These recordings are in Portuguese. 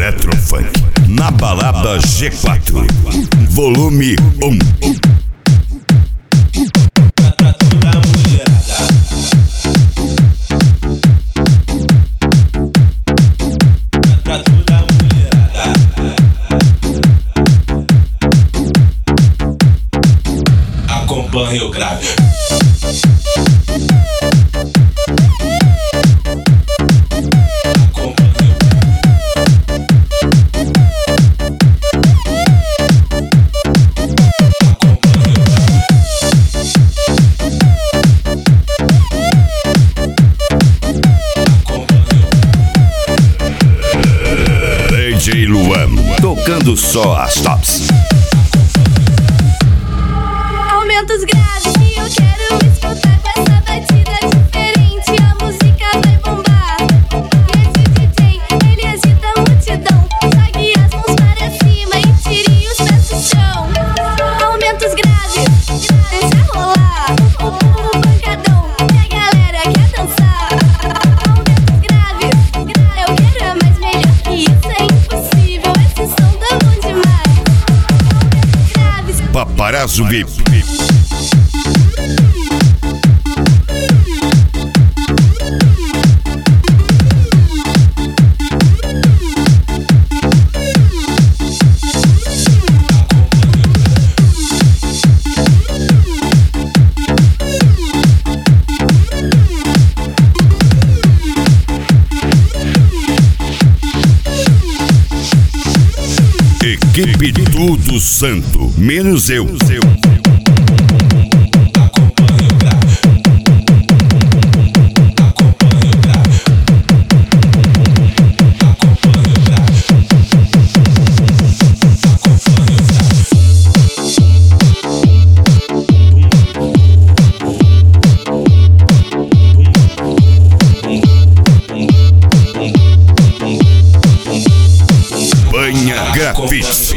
Eletrofunk na balada G4, volume 1. Acompanhe o grave. DJ Luan, tocando só as tops. Aumenta os graves que eu quero escutar com essa batida diferente. A música vai bombar. E esse DJ, ele agita a multidão. Jogue as mãos para cima e tire os pés do chão. Aumenta os graves, deixa rolar o pancadão que a galera quer dançar. Aumenta os graves, eu quero é mais melhor que isso, é impossível. Esse som tá bom demais. Aumenta os graves. Paparazzo VIP. Equipe Tudo Santo, menos eu. Banha Grafite.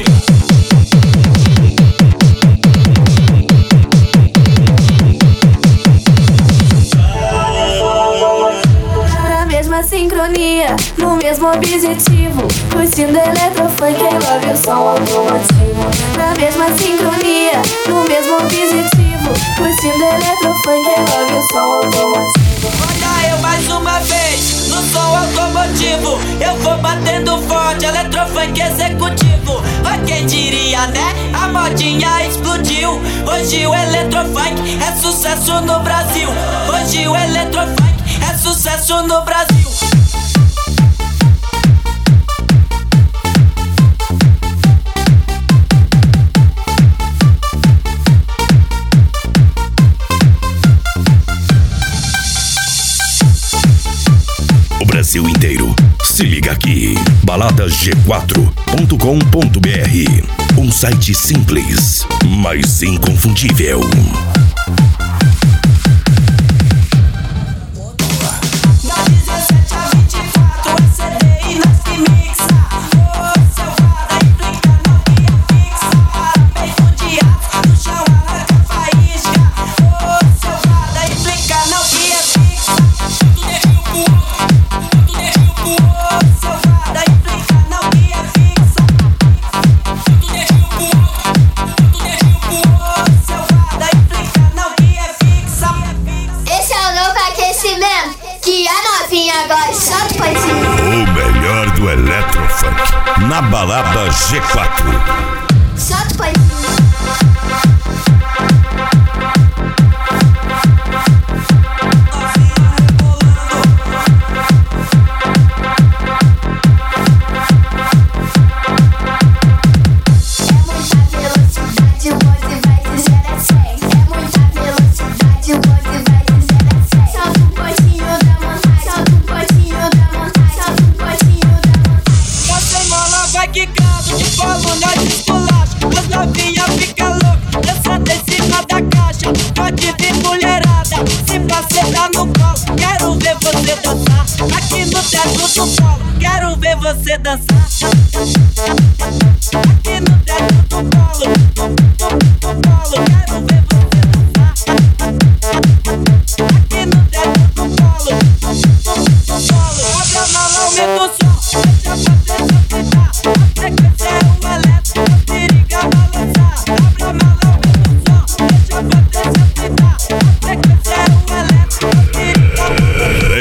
Na mesma sincronia, no mesmo objetivo, curtindo eletrofunk, I love you, som automotivo. Na mesma sincronia, no mesmo objetivo, curtindo eletrofunk, I love you, som automotivo. Olha eu mais uma vez, no som automotivo. Eu vou batendo forte, eletrofunk executivo. Quem diria, né? A modinha explodiu. Hoje o eletrofunk é sucesso no Brasil. Hoje o eletrofunk é sucesso no Brasil. Brasil inteiro, se liga aqui. baladasg4.com.br, um site simples, mas inconfundível. Que a novinha gosta. Solta o poetinho. O melhor do Eletrofunk na balada G4. Solta o poetinho. Quero ver você dançar aqui no teto do polo. Quero ver você dançar aqui no teto do polo. Abre a mão, aumenta o som, deixa a potência ficar.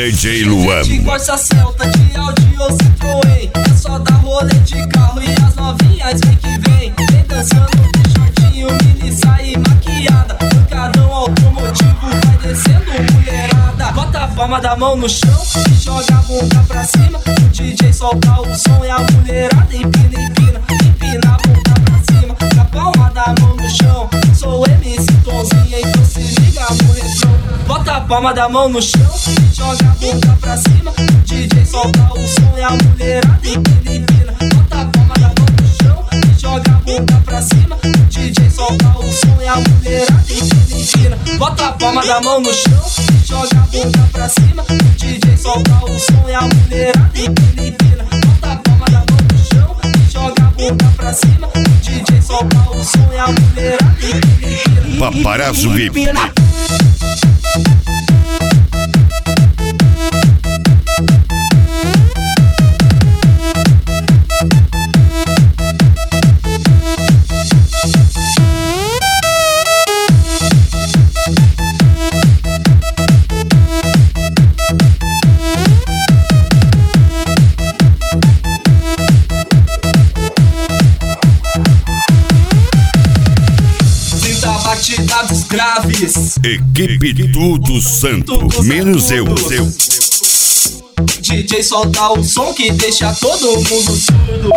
DJ Luan. De Corsa Celta, de Audi ou Citroën. É só dar rolê de carro e as novinhas vem que vem. Vem dançando de shortinho, mini saia maquiada. Pancadão automotivo, vai descendo mulherada. Bota a palma da mão no chão e joga a bunda pra cima. O DJ solta o som e a mulherada empina, empina. Empina a bunda pra cima, com a palma da mão no chão. Sou MC Tonzinha, então se liga no refrão. Bota a palma da mão no chão e joga a bunda pra cima. O DJ solta o som e a mulherada empina, empina. Bota a palma da mão no chão e joga a bunda pra cima. O DJ solta o som e a mulherada empina, empina. Bota a palma da mão no chão e joga a bunda pra cima. O DJ solta o som e a mulherada empina, empina. Bota a palma da mão no chão e joga a bunda pra cima. O DJ solta o som e a mulherada empina, empina. Paparazzo VIP. Batidados graves. Equipe Tudo Santo, menos eu. DJ solta o som que deixa todo mundo surdo.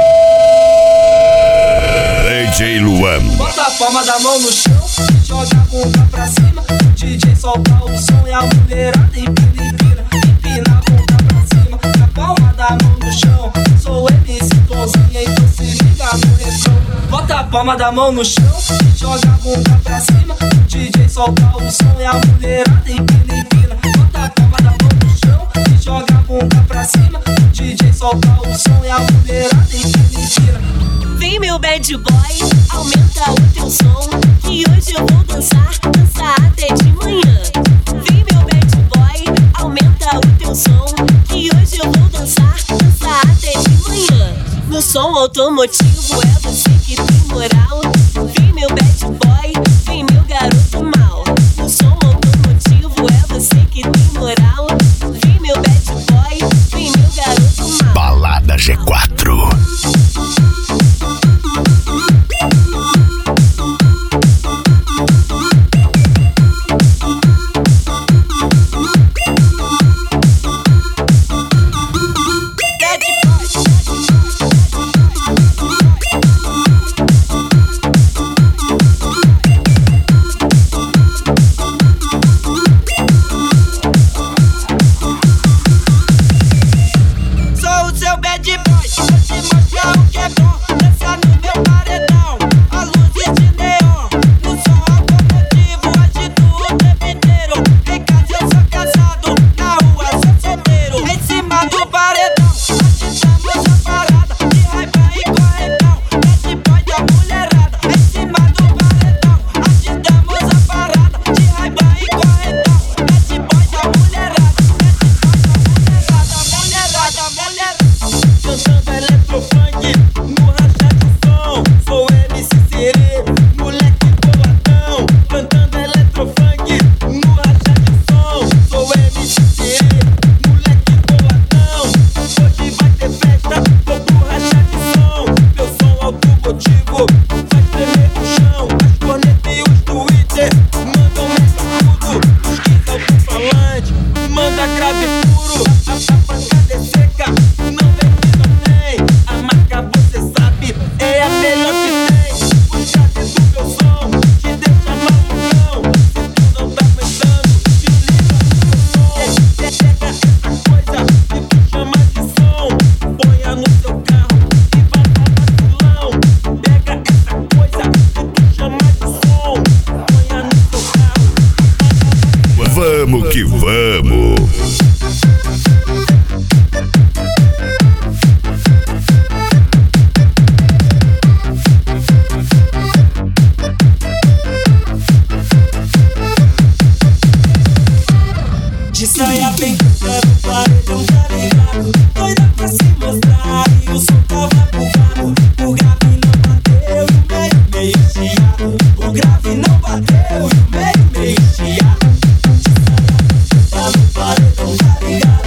DJ Luan. Bota a palma da mão no chão e joga a bunda pra cima. DJ solta o som e a mulherada empina, empina. Empina a bunda pra cima, com a palma da mão no chão. Sou MC Tonzinha, então se liga no refrão. Bota a palma da mão no chão e joga a bunda pra cima. DJ solta o som e a mulherada empina, empina. Bota a palma da mão no chão e joga a bunda pra cima. DJ solta o som e a mulherada empina, empina. Vem meu bad boy, aumenta o teu som, que hoje eu vou dançar até de manhã. Vem meu bad boy, aumenta o teu som, que hoje eu vou dançar até de manhã. No som automotivo é você que tem moral. Vem meu bad boy, vem meu garoto mal. No som automotivo é você que tem moral. Vem meu bad boy, vem meu garoto mal. Balada G4. Vamos que vamos. De saia bem cantando, paredão tá ligado. Doida pra se mostrar e o som tava bugado. O grave não bateu e o meio chiado. O grave não bateu e o meio chiado. De saia bem cantando, paredão tá ligado.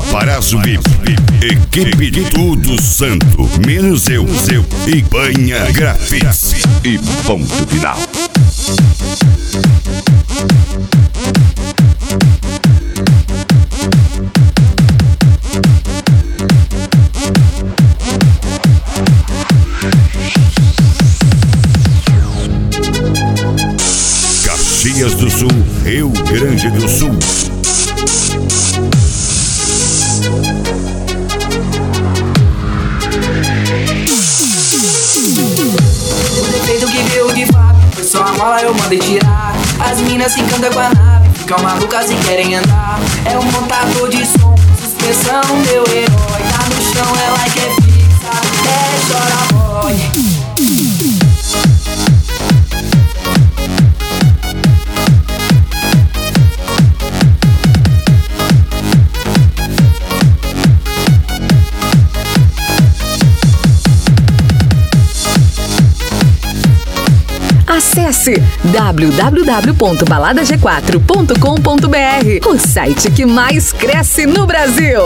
Paparazzo VIP, equipe de tudo santo, menos eu e Banha Graphics. E ponto final. Caxias do Sul, Rio Grande do Sul. Feito que veio de fato, foi só a mola eu mandei tirar. As minas se encantam com a nave, ficam malucas e querem andar. É um montador de som, suspensão, meu herói. Tá no chão, ela que é fixa, chora boy. Acesse www.baladag4.com.br, o site que mais cresce no Brasil.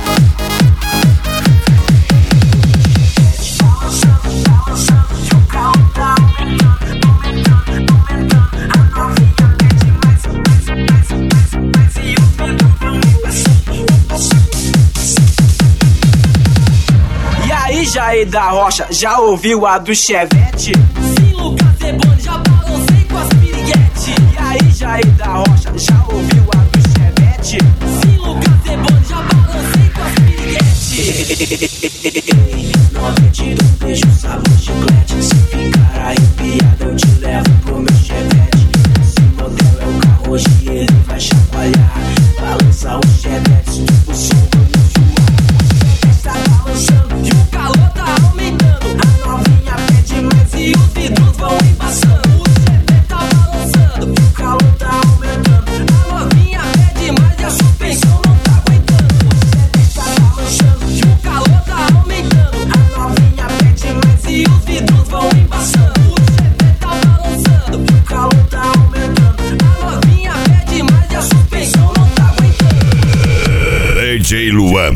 E aí, Jair da Rocha, já ouviu a do Chevette? Já balancei com as piriguete. E aí, Jair da Rocha, já ouviu a do Chevette? Sim, Lucas Eboni, já balancei com as piriguete. Novinha, tira um beijo, sabor chiclete. Se ficar arrepiado, eu te levo pro meu Chevette. Esse modelo é o carro, hoje ele vai chacoalhar. Balança o Chevette, tipo som do tá balançando e o calor tá aumentando. A novinha pede mais e os vidros vão embaçando. O Chevette tá balançando e o calor tá aumentando. A novinha pede mais e a suspensão não tá aguentando. O Chevette tá balançando e o calor tá aumentando. A novinha pede mais e os vidros vão embaçando. O Chevette tá balançando e o calor tá aumentando. A novinha pede mais e a suspensão não tá aguentando. DJ Luan.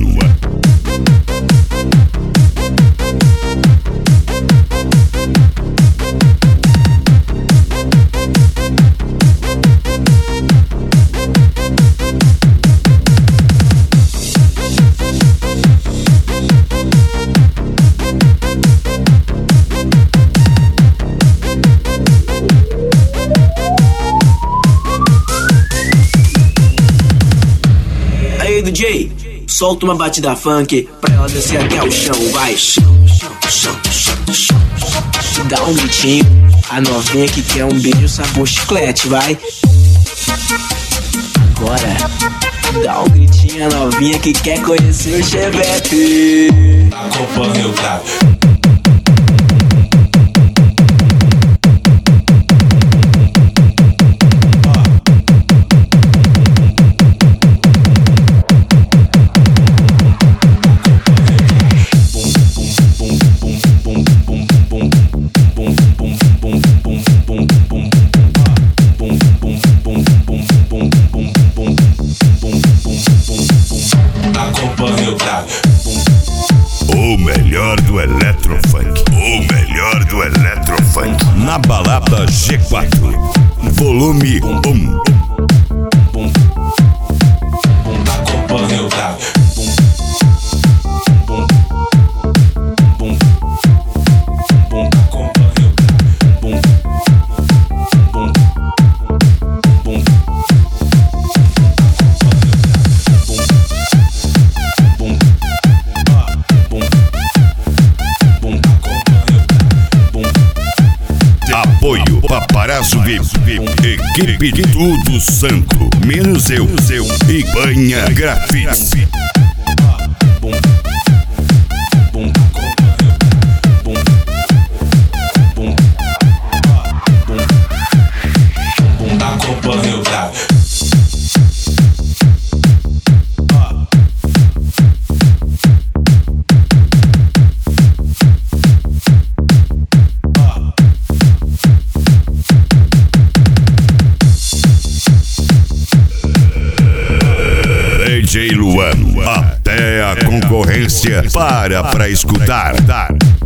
Aí, DJ, solta uma batida funk pra ela descer até o chão, vai. Chão, chão, chão, chão, chão. Dá um gritinho, a novinha que quer um beijo sabor chiclete, vai. Agora, dá um gritinho, a novinha que quer conhecer o Chevette. Acompanha o cara. O melhor do Eletrofunk. O melhor do Eletrofunk. Na balada G4. Volume 1. Acompanha o cara. Apoio Paparazzo VIP, equipe de tudo santo, menos eu e Banha Graphics. Acompanha o cara. DJ Luan. Até a concorrência para escutar.